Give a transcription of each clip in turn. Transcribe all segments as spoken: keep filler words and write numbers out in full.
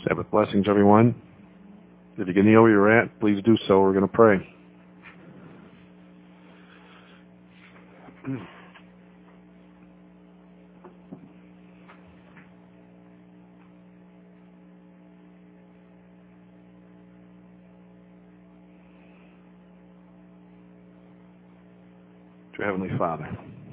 Sabbath blessings, everyone. If you can kneel where you're at, please do so. We're going to pray. Dear Heavenly Father,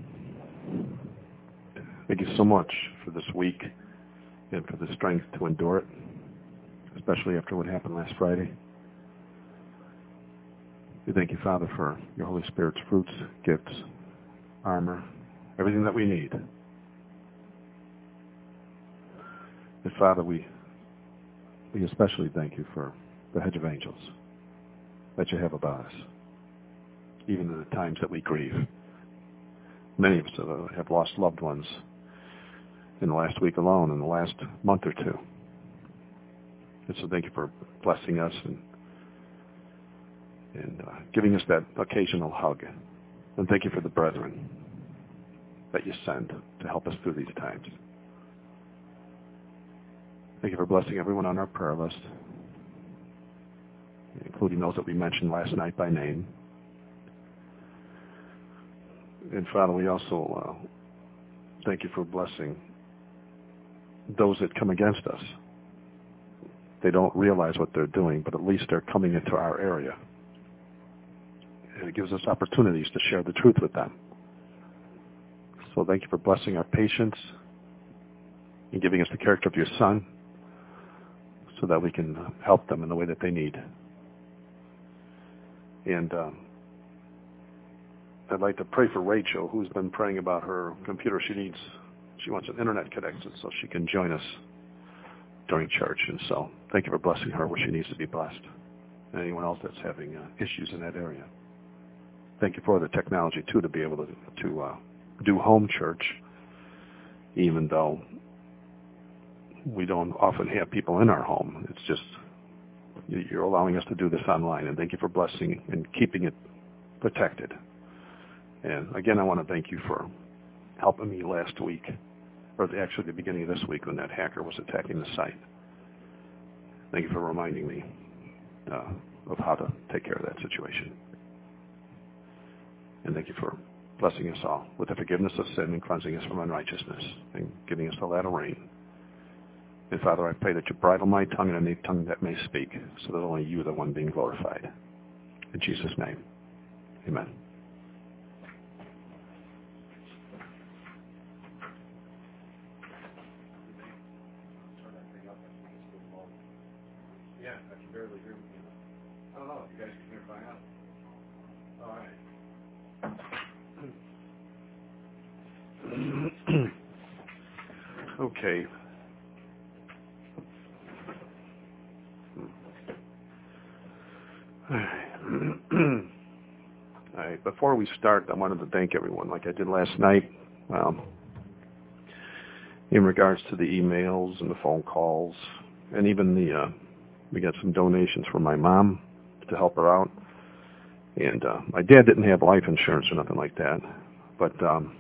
thank you so much for this week and for the strength to endure it, especially after what happened last Friday. We thank you, Father, for your Holy Spirit's fruits, gifts, armor, everything that we need. And Father, we we especially thank you for the hedge of angels that you have about us, even in the times that we grieve. Many of us have lost loved ones in the last week alone, in the last month or two. And so thank you for blessing us and and uh, giving us that occasional hug. And thank you for the brethren that you send to help us through these times. Thank you for blessing everyone on our prayer list, including those that we mentioned last night by name. And Father, we also uh, thank you for blessing those that come against us. They don't realize what they're doing, but at least they're coming into our area. And it gives us opportunities to share the truth with them. So thank you for blessing our patience and giving us the character of your Son so that we can help them in the way that they need. And um, I'd like to pray for Rachel, who's been praying about her computer. She needs, she wants an internet connection so she can join us during church. And so thank you for blessing her where she needs to be blessed. And anyone else that's having uh, issues in that area. Thank you for the technology, too, to be able to, to uh, do home church, even though we don't often have people in our home. It's just you're allowing us to do this online. And thank you for blessing and keeping it protected. And again, I want to thank you for helping me last week, or actually the beginning of this week when that hacker was attacking the site. Thank you for reminding me uh, of how to take care of that situation. And thank you for blessing us all with the forgiveness of sin and cleansing us from unrighteousness and giving us the latter rain. And Father, I pray that you bridle my tongue and any tongue that may speak, so that only you are the one being glorified. In Jesus' name, amen. Yeah, I can barely hear you. I don't know if you guys can hear by now. All right. Okay. All right. Before we start, I wanted to thank everyone, like I did last night, um, in regards to the emails and the phone calls, and even the uh, we got some donations from my mom to help her out. And uh, my dad didn't have life insurance or nothing like that, but um,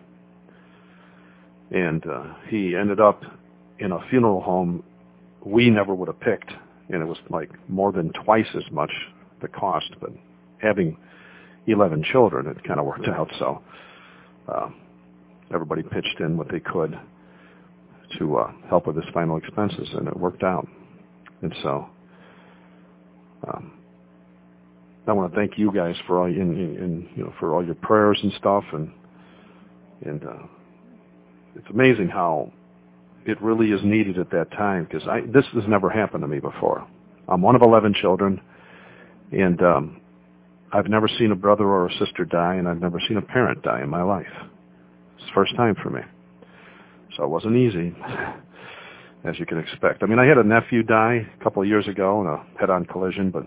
and uh, he ended up in a funeral home we never would have picked, and it was like more than twice as much the cost. But having eleven children, it kind of worked out. So uh, everybody pitched in what they could to uh, help with his final expenses, and it worked out. And so um, I want to thank you guys for all in, in, in, you know for all your prayers and stuff, and and uh, it's amazing how it really is needed at that time, because I this has never happened to me before. I'm one of eleven children, and um, I've never seen a brother or a sister die, and I've never seen a parent die in my life. It's the first time for me, so it wasn't easy, as you can expect. I mean, I had a nephew die a couple of years ago in a head-on collision, but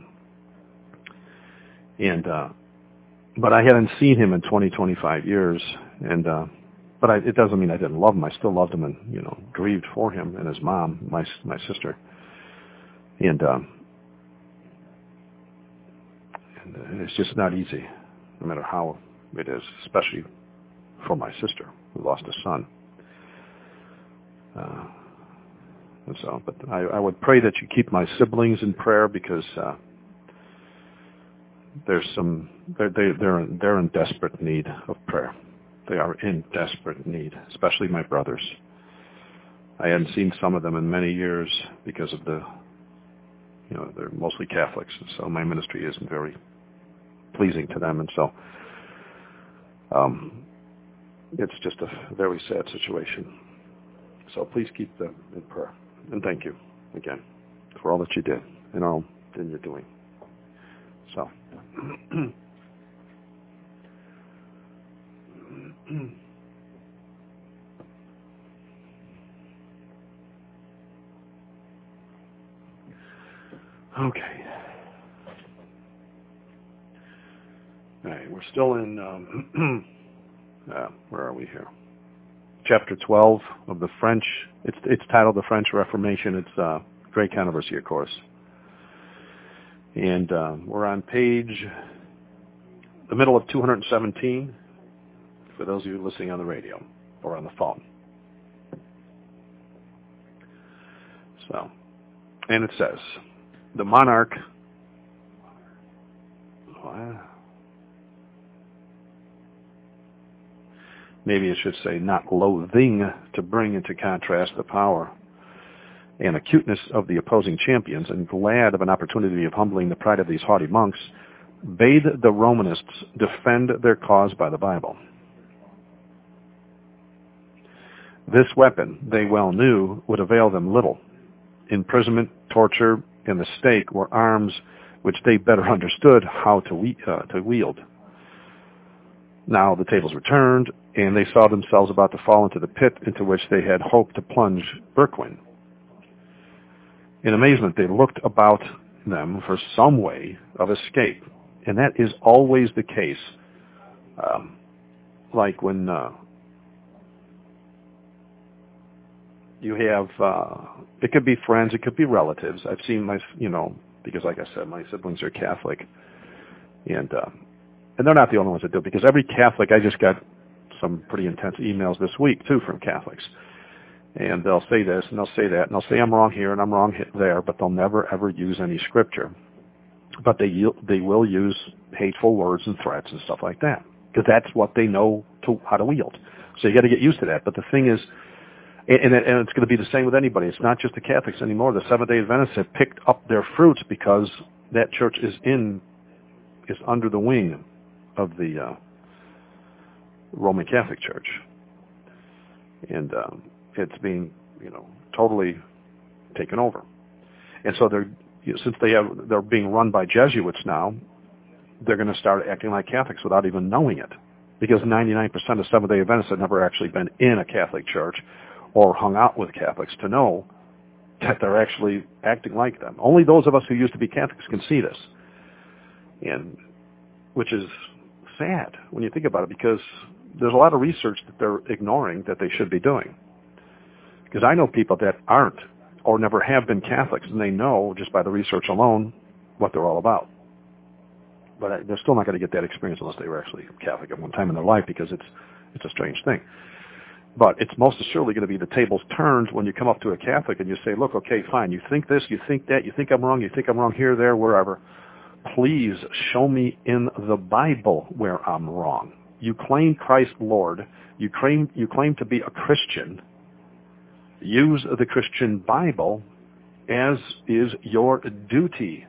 and uh, but I hadn't seen him in twenty, twenty-five years, and uh, but I, it doesn't mean I didn't love him. I still loved him and you know grieved for him and his mom, my my sister, and, um, and it's just not easy, no matter how it is, especially for my sister who lost a son. Uh, And so, but I, I would pray that you keep my siblings in prayer because uh, there's some they're they, they're they're in desperate need of prayer. They are in desperate need, especially my brothers. I hadn't seen some of them in many years because of the, you know, they're mostly Catholics, and so my ministry isn't very pleasing to them, and so um, it's just a very sad situation. So please keep them in prayer, and thank you again for all that you did and all that you're doing. So. Okay. All right, we're still in, um, uh, where are we here? Chapter twelve of the French, it's it's titled The French Reformation. It's a great controversy, of course. And uh, we're on page, the middle of two hundred seventeen, for those of you listening on the radio or on the phone. So, and it says, the monarch, well, maybe it should say not loathing to bring into contrast the power and acuteness of the opposing champions, and glad of an opportunity of humbling the pride of these haughty monks, bade the Romanists defend their cause by the Bible. This weapon, they well knew, would avail them little. Imprisonment, torture, and the stake were arms which they better understood how to, we, uh, to wield. Now the tables were turned, and they saw themselves about to fall into the pit into which they had hoped to plunge Berquin. In amazement, they looked about them for some way of escape, and that is always the case. Um, like when uh, you have, uh, it could be friends, it could be relatives. I've seen my, you know, because like I said, my siblings are Catholic, and uh, and they're not the only ones that do it, because every Catholic, I just got some pretty intense emails this week, too, from Catholics. And they'll say this, and they'll say that, and they'll say I'm wrong here and I'm wrong there, but they'll never, ever use any scripture. But they they will use hateful words and threats and stuff like that, because that's what they know to, how to wield. So you got to get used to that. But the thing is, and, and it's going to be the same with anybody. It's not just the Catholics anymore. The Seventh-day Adventists have picked up their fruits because that church is in, is under the wing of the uh, Roman Catholic Church. And um, it's being, you know, totally taken over. And so they're, you know, since they have, they're being run by Jesuits now, they're going to start acting like Catholics without even knowing it. Because ninety-nine percent of Seventh-day Adventists have never actually been in a Catholic church or hung out with Catholics to know that they're actually acting like them. Only those of us who used to be Catholics can see this. And, which is sad when you think about it, because there's a lot of research that they're ignoring that they should be doing. Because I know people that aren't or never have been Catholics, and they know just by the research alone what they're all about. But they're still not going to get that experience unless they were actually Catholic at one time in their life, because it's it's a strange thing. But it's most assuredly going to be the tables turned when you come up to a Catholic and you say, look, okay, fine, you think this, you think that, you think I'm wrong, you think I'm wrong here, there, wherever. Please show me in the Bible where I'm wrong. You claim Christ Lord. You claim, you claim to be a Christian. Use the Christian Bible as is your duty.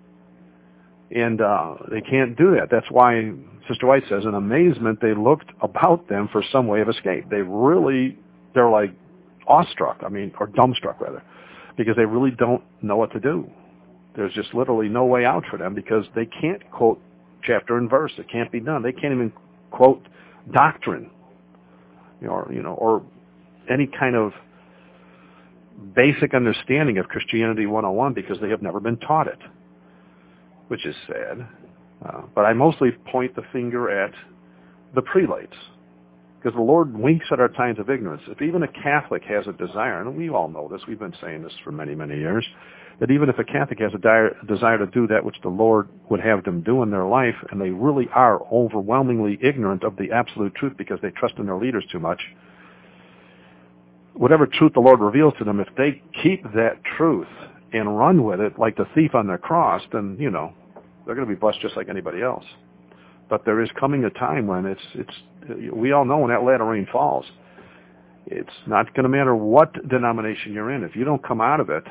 And uh, they can't do that. That's why Sister White says, in amazement, they looked about them for some way of escape. They really, they're like awestruck, I mean, or dumbstruck rather, because they really don't know what to do. There's just literally no way out for them, because they can't quote chapter and verse. It can't be done. They can't even quote doctrine, you know, or, you know, or any kind of basic understanding of Christianity one oh one, because they have never been taught it, which is sad. Uh, but I mostly point the finger at the prelates, because the Lord winks at our times of ignorance. If even a Catholic has a desire, and we all know this, we've been saying this for many, many years, that even if a Catholic has a dire, desire to do that which the Lord would have them do in their life, and they really are overwhelmingly ignorant of the absolute truth because they trust in their leaders too much, whatever truth the Lord reveals to them, if they keep that truth and run with it like the thief on the cross, then, you know, they're going to be blessed just like anybody else. But there is coming a time when it's, it's, we all know when that latter rain falls, it's not going to matter what denomination you're in. If you don't come out of it,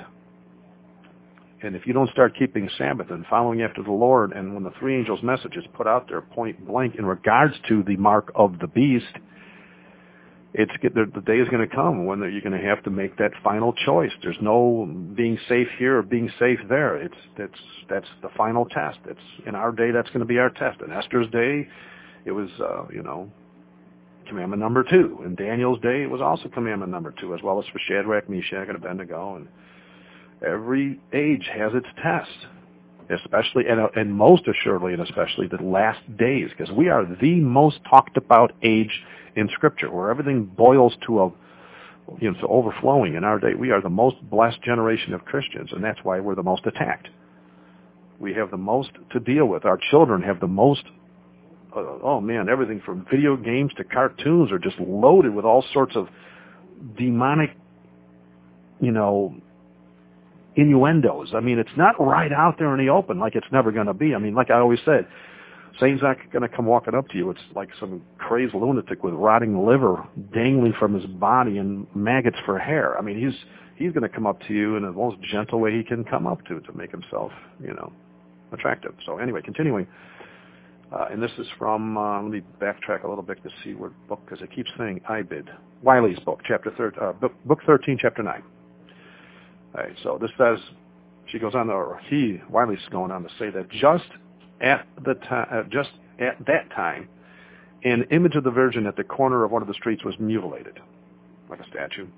and if you don't start keeping Sabbath and following after the Lord, and when the three angels' message is put out there point blank in regards to the mark of the beast, it's the, the day is going to come when you're going to have to make that final choice. There's no being safe here or being safe there. It's that's that's the final test. It's in our day that's going to be our test. In Esther's day, it was uh, you know commandment number two. In Daniel's day, it was also commandment number two, as well as for Shadrach, Meshach, and Abednego. And every age has its test, especially and, uh, and most assuredly and especially the last days, because we are the most talked about age in Scripture, where everything boils to a, you know, to overflowing in our day. We are the most blessed generation of Christians, and that's why we're the most attacked. We have the most to deal with. Our children have the most, uh, oh man, everything from video games to cartoons are just loaded with all sorts of demonic, you know, innuendos. I mean, it's not right out there in the open like it's never going to be. I mean, like I always said, Satan's not going to come walking up to you. It's like some crazed lunatic with rotting liver dangling from his body and maggots for hair. I mean, he's he's going to come up to you in the most gentle way he can come up to to make himself, you know, attractive. So anyway, continuing. Uh, and this is from, uh, let me backtrack a little bit to see what book, because it keeps saying Ibid. Wiley's book, chapter thir- uh, book, book thirteen, chapter nine. All right, so this says, she goes on, or he, Wiley's going on to say that just at the time, uh, just at that time, an image of the Virgin at the corner of one of the streets was mutilated, like a statue.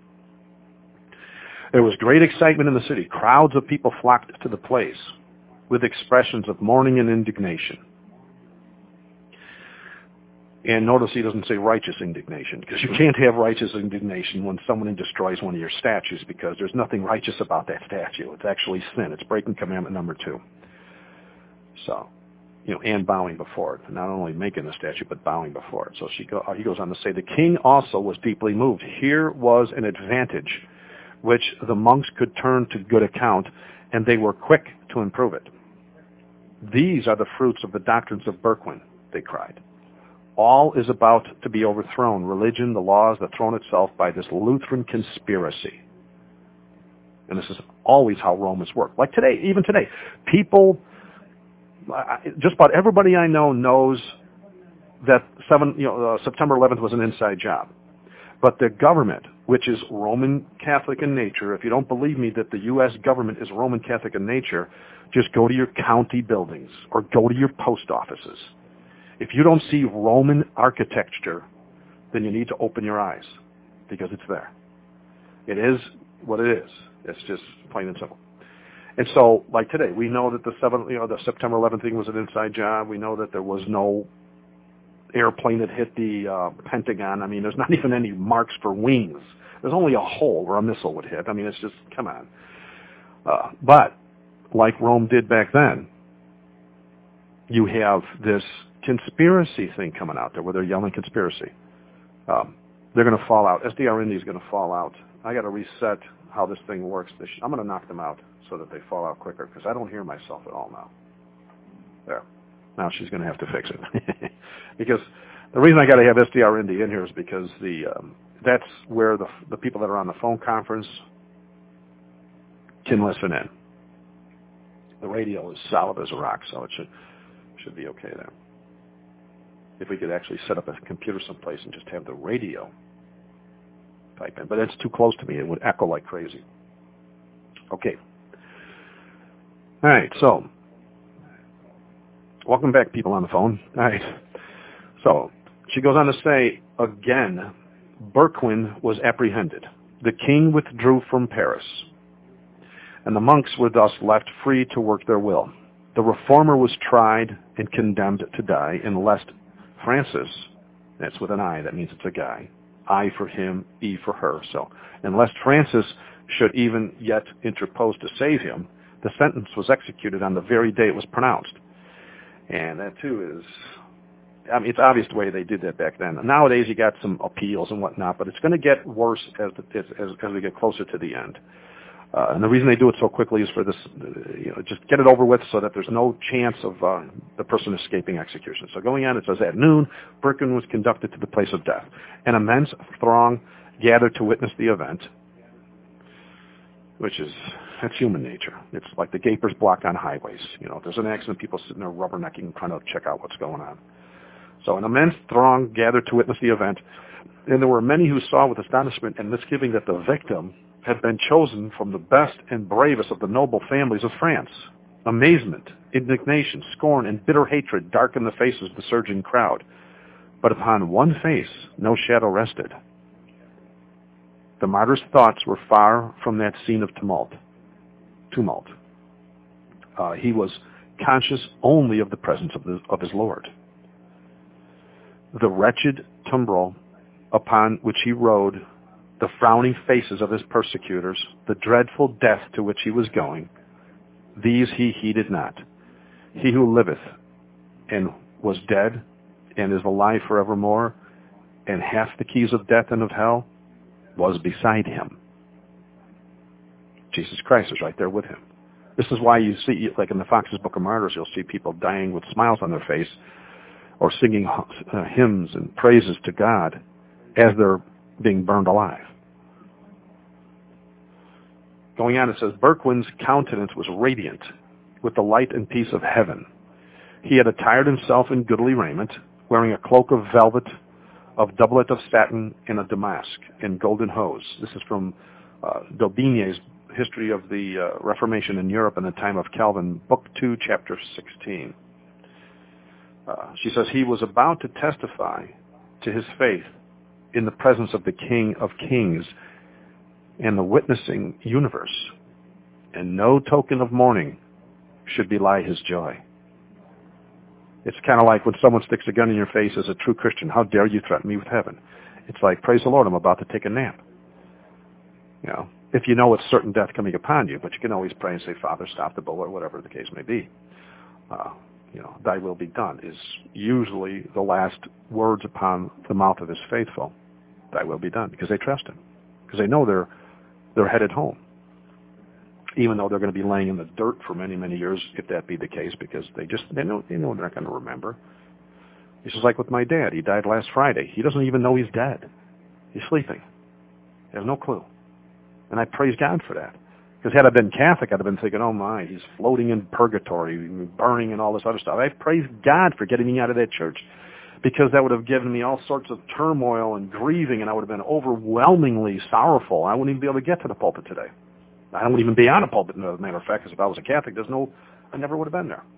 There was great excitement in the city. Crowds of people flocked to the place with expressions of mourning and indignation. And notice he doesn't say righteous indignation, because you can't have righteous indignation when someone destroys one of your statues, because there's nothing righteous about that statue. It's actually sin. It's breaking commandment number two. So, you know, and bowing before it. Not only making the statue, but bowing before it. So she go, he goes on to say, the king also was deeply moved. Here was an advantage which the monks could turn to good account, and they were quick to improve it. These are the fruits of the doctrines of Berquin, they cried. All is about to be overthrown. Religion, the laws, the throne itself by this Lutheran conspiracy. And this is always how Romans work. Like today, even today, people, just about everybody I know knows that seven, you know, uh, September eleventh was an inside job. But the government, which is Roman Catholic in nature, if you don't believe me that the U S government is Roman Catholic in nature, just go to your county buildings or go to your post offices. If you don't see Roman architecture, then you need to open your eyes, because it's there. It is what it is. It's just plain and simple. And so, like today, we know that the seventh, you know, the September eleventh thing was an inside job. We know that there was no airplane that hit the uh, Pentagon. I mean, there's not even any marks for wings. There's only a hole where a missile would hit. I mean, it's just, come on. Uh, but, like Rome did back then, you have this conspiracy thing coming out there where they're yelling conspiracy. Um, they're going to fall out. S D R Indy is going to fall out. I got to reset how this thing works. I'm going to knock them out so that they fall out quicker, because I don't hear myself at all now. There. Now she's going to have to fix it. Because the reason I got to have S D R Indy in here is because the um, that's where the the people that are on the phone conference can listen in. The radio is solid as a rock, so it should should be okay there. If we could actually set up a computer someplace and just have the radio type in. But that's too close to me. It would echo like crazy. Okay. All right, so welcome back, people on the phone. All right. So she goes on to say, again, Berquin was apprehended. The king withdrew from Paris, and the monks were thus left free to work their will. The reformer was tried and condemned to die, and lest Francis, that's with an I, that means it's a guy, I for him, E for her. So, and lest Francis should even yet interpose to save him, the sentence was executed on the very day it was pronounced. And that too is I mean, it's obvious the way they did that back then. Nowadays, you got some appeals and whatnot, but it's going to get worse as, the, as, as we get closer to the end. Uh, and the reason they do it so quickly is for this, you know, just get it over with so that there's no chance of uh, the person escaping execution. So going on, it says, at noon, Berquin was conducted to the place of death. An immense throng gathered to witness the event, which is, that's human nature. It's like the gapers block on highways. You know, if there's an accident, people sitting there rubbernecking, trying to check out what's going on. So an immense throng gathered to witness the event, and there were many who saw with astonishment and misgiving that the victim had been chosen from the best and bravest of the noble families of France. Amazement, indignation, scorn, and bitter hatred darkened the faces of the surging crowd. But upon one face no shadow rested. The martyr's thoughts were far from that scene of tumult. Tumult. Uh, he was conscious only of the presence of, the, of his Lord. The wretched tumbrel upon which he rode, the frowning faces of his persecutors, the dreadful death to which he was going, these he heeded not. He who liveth and was dead and is alive forevermore, and hath the keys of death and of hell, was beside him. Jesus Christ is right there with him. This is why you see, like in the Fox's Book of Martyrs, you'll see people dying with smiles on their face or singing uh, hymns and praises to God as they're being burned alive. Going on, it says, Berquin's countenance was radiant with the light and peace of heaven. He had attired himself in goodly raiment, wearing a cloak of velvet, of doublet of satin, and a damask, and golden hose. This is from uh, Daubigny's History of the uh, Reformation in Europe in the Time of Calvin, Book two, Chapter sixteen. Uh, she says, he was about to testify to his faith in the presence of the King of Kings and the witnessing universe, and no token of mourning should belie his joy. It's kind of like when someone sticks a gun in your face as a true Christian. How dare you threaten me with heaven? It's like, praise the Lord, I'm about to take a nap. You know, if you know it's certain death coming upon you, but you can always pray and say, Father, stop the bullet, whatever the case may be. Uh, you know, thy will be done is usually the last words upon the mouth of his faithful. Thy will be done, because they trust him, because they know they're they're headed home, even though they're going to be laying in the dirt for many, many years, if that be the case, because they just they know they know they're not going to remember. It's just like with my dad. He died last Friday. He doesn't even know he's dead. He's sleeping. He has no clue. And I praise God for that. Because had I been Catholic, I'd have been thinking, oh my, he's floating in purgatory, burning and all this other stuff. I praise God for getting me out of that church, because that would have given me all sorts of turmoil and grieving, and I would have been overwhelmingly sorrowful. I wouldn't even be able to get to the pulpit today. I wouldn't even be on a pulpit, as a matter of fact, because if I was a Catholic, there's no, I never would have been there.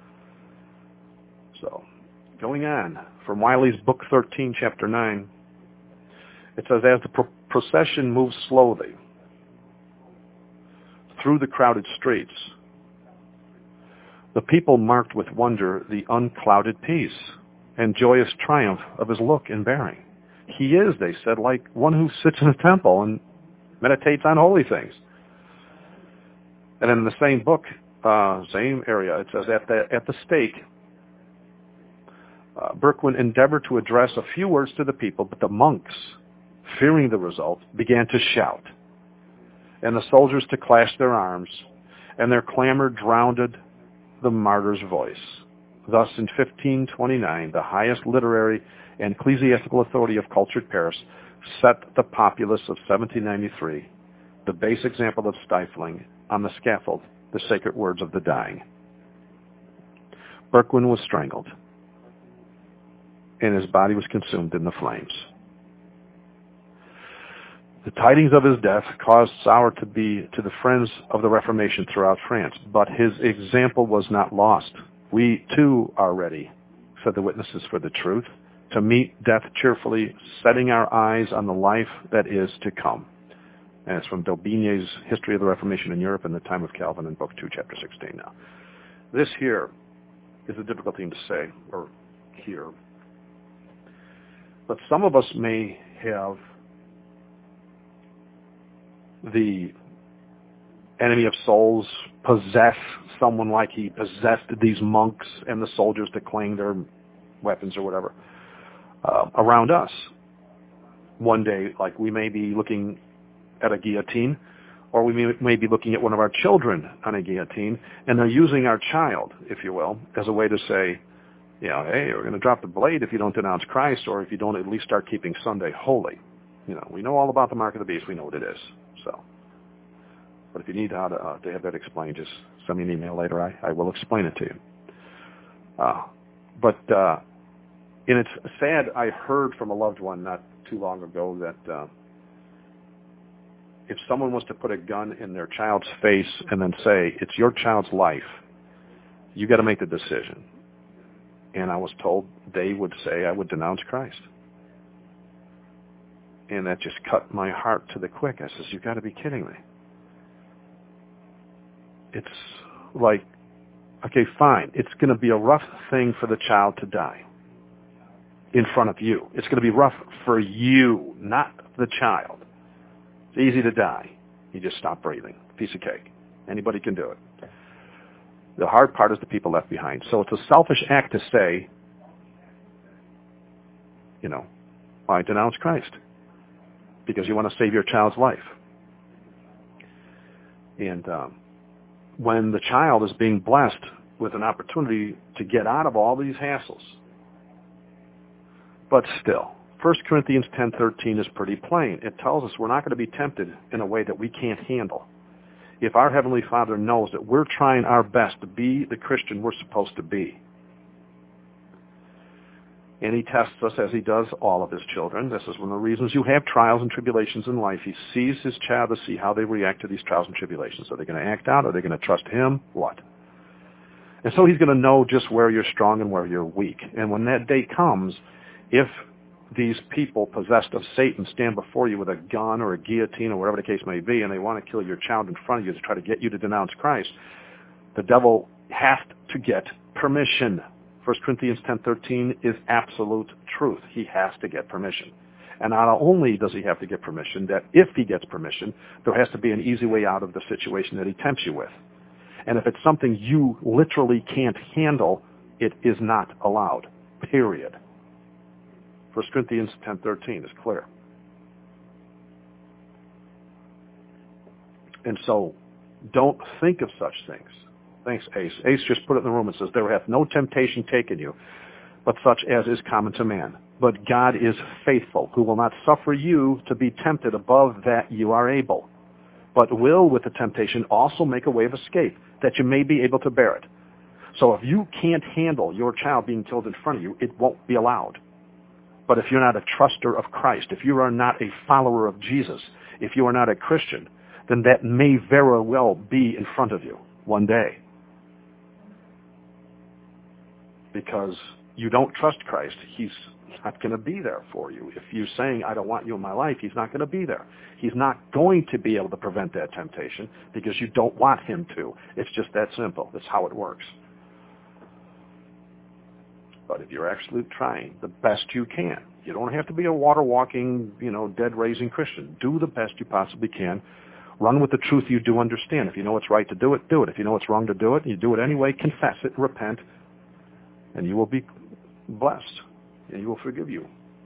So, going on, from Wiley's Book thirteen, Chapter nine, it says, as the pro- procession moves slowly through the crowded streets, the people marked with wonder the unclouded peace and joyous triumph of his look and bearing. He is, they said, like one who sits in a temple and meditates on holy things. And in the same book, uh, same area, it says, at the, at the stake, uh, Berquin endeavored to address a few words to the people, but the monks, fearing the result, began to shout, and the soldiers to clash their arms, and their clamor drowned the martyr's voice. Thus, in fifteen twenty-nine, the highest literary and ecclesiastical authority of cultured Paris set the populace of seventeen ninety-three, the base example of stifling, on the scaffold, the sacred words of the dying. Berquin was strangled, and his body was consumed in the flames. The tidings of his death caused sorrow to be to the friends of the Reformation throughout France, but his example was not lost. We, too, are ready, said the witnesses for the truth, to meet death cheerfully, setting our eyes on the life that is to come. And it's from Daubigny's History of the Reformation in Europe in the Time of Calvin in Book two, Chapter sixteen now. This here is a difficult thing to say, or hear. But some of us may have the enemy of souls possess someone like he possessed these monks and the soldiers to cling their weapons or whatever uh, around us. One day, like we may be looking at a guillotine, or we may, may be looking at one of our children on a guillotine, and they're using our child, if you will, as a way to say, you know, hey, we're going to drop the blade if you don't denounce Christ, or if you don't at least start keeping Sunday holy. You know, we know all about the mark of the beast. We know what it is. So, but if you need how to, uh, to have that explained, just send me an email later. I, I will explain it to you. Uh, but, uh, and it's sad, I heard from a loved one not too long ago that uh, if someone was to put a gun in their child's face and then say, it's your child's life, you got to make the decision. And I was told they would say I would denounce Christ. And that just cut my heart to the quick. I says, you've got to be kidding me. It's like, okay, fine. It's going to be a rough thing for the child to die in front of you. It's going to be rough for you, not the child. It's easy to die. You just stop breathing. Piece of cake. Anybody can do it. The hard part is the people left behind. So it's a selfish act to say, you know, I denounce Christ because you want to save your child's life. And um, when the child is being blessed with an opportunity to get out of all these hassles, but still, First Corinthians ten thirteen is pretty plain. It tells us we're not going to be tempted in a way that we can't handle. If our Heavenly Father knows that we're trying our best to be the Christian we're supposed to be, and He tests us as He does all of His children. This is one of the reasons you have trials and tribulations in life. He sees His child to see how they react to these trials and tribulations. Are they going to act out? Are they going to trust Him? What? And so He's going to know just where you're strong and where you're weak. And when that day comes, if these people possessed of Satan stand before you with a gun or a guillotine or whatever the case may be, and they want to kill your child in front of you to try to get you to denounce Christ, the devil has to get permission. First Corinthians ten thirteen is absolute truth. He has to get permission. And not only does he have to get permission, that if he gets permission, there has to be an easy way out of the situation that he tempts you with. And if it's something you literally can't handle, it is not allowed. Period. First Corinthians ten thirteen is clear. And so don't think of such things. Thanks, Ace. Ace just put it in the room and says, there hath no temptation taken you, but such as is common to man. But God is faithful, who will not suffer you to be tempted above that you are able, but will with the temptation also make a way of escape, that you may be able to bear it. So if you can't handle your child being killed in front of you, it won't be allowed. But if you're not a truster of Christ, if you are not a follower of Jesus, if you are not a Christian, then that may very well be in front of you one day. Because you don't trust Christ, He's not going to be there for you. If you're saying, I don't want you in my life, He's not going to be there. He's not going to be able to prevent that temptation because you don't want Him to. It's just that simple. That's how it works. But if you're actually trying the best you can, you don't have to be a water-walking, you know, dead-raising Christian. Do the best you possibly can. Run with the truth you do understand. If you know it's right to do it, do it. If you know it's wrong to do it, you do it anyway, confess it, repent, and you will be blessed, and He will forgive you.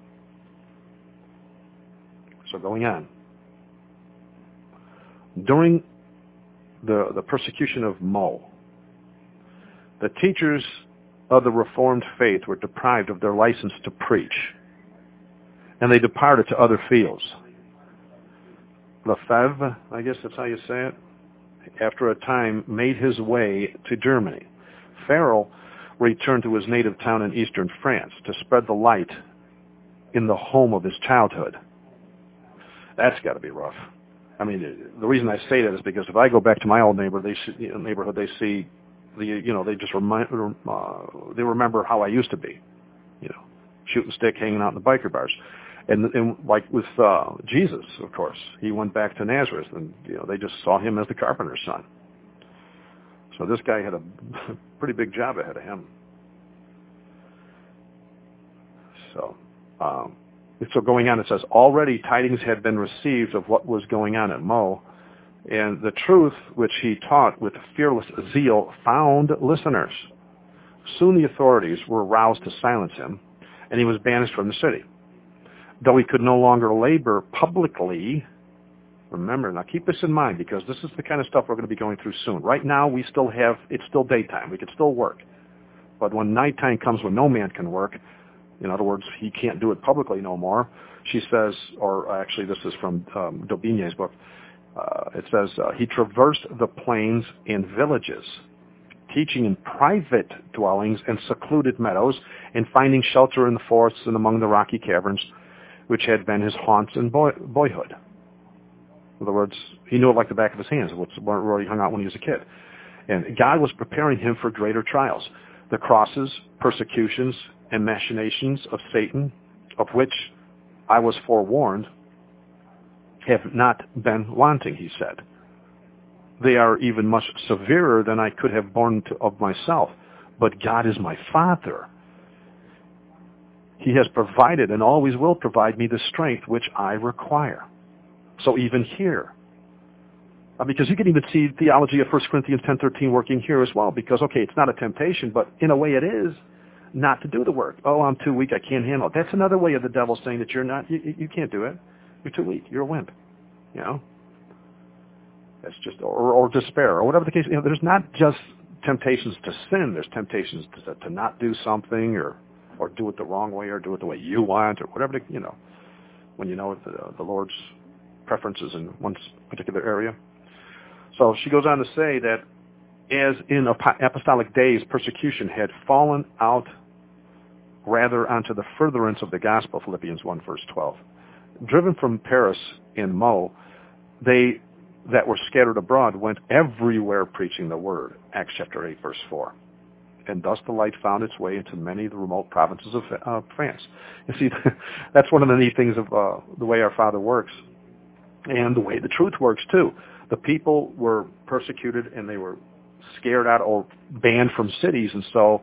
So going on. During the, the persecution of Mo, the teachers of the Reformed faith were deprived of their license to preach, and they departed to other fields. Lefebvre, I guess that's how you say it, after a time made his way to Germany. Farel returned to his native town in eastern France to spread the light in the home of his childhood. That's got to be rough. I mean, the reason I say that is because if I go back to my old neighbor, they see, you know, neighborhood, they see the, you know, they just remind, uh, they remember how I used to be, you know, shooting stick, hanging out in the biker bars. And, and like with uh, Jesus, of course, he went back to Nazareth, and you know they just saw him as the carpenter's son. So this guy had a pretty big job ahead of him. So, um, so going on, it says, already tidings had been received of what was going on at Mo, and the truth which he taught with fearless zeal found listeners. Soon the authorities were roused to silence him, and he was banished from the city. Though he could no longer labor publicly, remember, now keep this in mind, because this is the kind of stuff we're going to be going through soon. Right now, we still have, it's still daytime. We can still work. But when nighttime comes when no man can work, in other words, he can't do it publicly no more, she says, or actually this is from um, Daubigny's book, uh, it says, uh, he traversed the plains and villages, teaching in private dwellings and secluded meadows, and finding shelter in the forests and among the rocky caverns, which had been his haunts in boy- boyhood. In other words, he knew it like the back of his hands, where he hung out when he was a kid. And God was preparing him for greater trials. The crosses, persecutions, and machinations of Satan, of which I was forewarned, have not been wanting, he said. They are even much severer than I could have borne to, of myself. But God is my Father. He has provided and always will provide me the strength which I require. So even here, uh, because you can even see theology of First Corinthians ten thirteen working here as well, because, okay, it's not a temptation, but in a way it is not to do the work. Oh, I'm too weak, I can't handle it. That's another way of the devil saying that you're not, you, you can't do it. You're too weak, you're a wimp, you know. That's just, or, or despair, or whatever the case. You know, there's not just temptations to sin. There's temptations to, to not do something, or or do it the wrong way, or do it the way you want, or whatever. The, you know, when you know the, the Lord's preferences in one particular area. So she goes on to say that as in apostolic days, persecution had fallen out rather onto the furtherance of the gospel, Philippians one, verse twelve. Driven from Paris and Meaux, they that were scattered abroad went everywhere preaching the word, Acts chapter eight, verse four. And thus the light found its way into many of the remote provinces of uh, France. You see, that's one of the neat things of uh, the way our Father works, and the way the truth works, too. The people were persecuted, and they were scared out or banned from cities, and so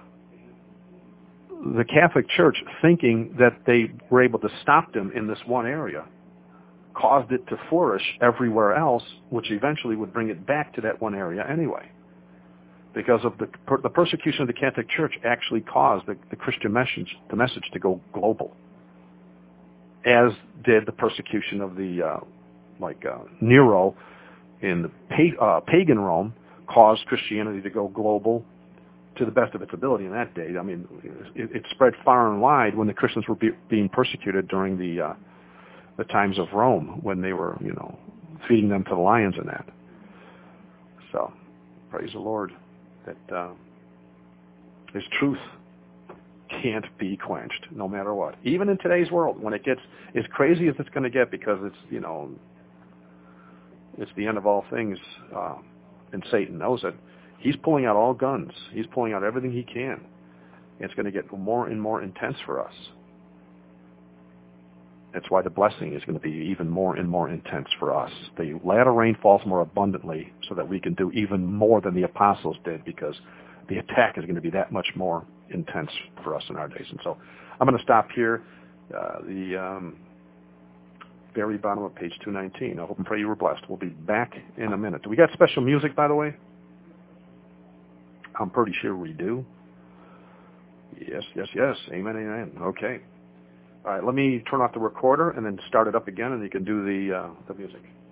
the Catholic Church, thinking that they were able to stop them in this one area, caused it to flourish everywhere else, which eventually would bring it back to that one area anyway. Because of the per, the persecution of the Catholic Church actually caused the, the Christian message, the message to go global, as did the persecution of the, uh, like uh, Nero in the pa- uh, pagan Rome, caused Christianity to go global to the best of its ability in that day. I mean, it, it spread far and wide when the Christians were be, being persecuted during the uh, the times of Rome, when they were, you know, feeding them to the lions and that. So, praise the Lord that uh, His truth can't be quenched, no matter what. Even in today's world, when it gets as crazy as it's going to get, because it's, you know, it's the end of all things, uh, and Satan knows it. He's pulling out all guns. He's pulling out everything he can. It's going to get more and more intense for us. That's why the blessing is going to be even more and more intense for us. The latter rain falls more abundantly so that we can do even more than the apostles did, because the attack is going to be that much more intense for us in our days. And so I'm going to stop here. Uh, the um, very bottom of page two nineteen. I hope and pray you were blessed. We'll be back in a minute. Do we got special music, by the way? I'm pretty sure we do. Yes, yes, yes. Amen, amen. Okay. All right, let me turn off the recorder and then start it up again, and you can do the uh, the music.